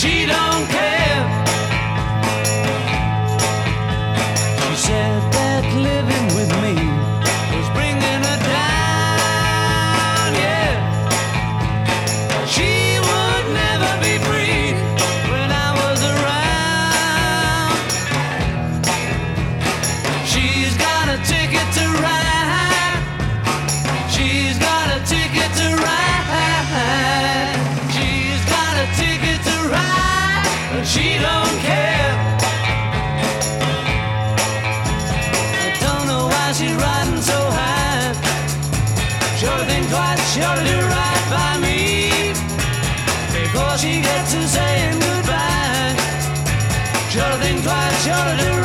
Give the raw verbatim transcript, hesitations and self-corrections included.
she don't care. She said that living with me was bringing her down, yeah. She would never be free when I was around. She's got a ticket to ride. She's got a ticket to ride. She's got a ticket to ride, but she don't care. I don't know why she's riding so high. Sure think twice, sure to do right by me before she gets to saying goodbye. Sure think twice, sure to do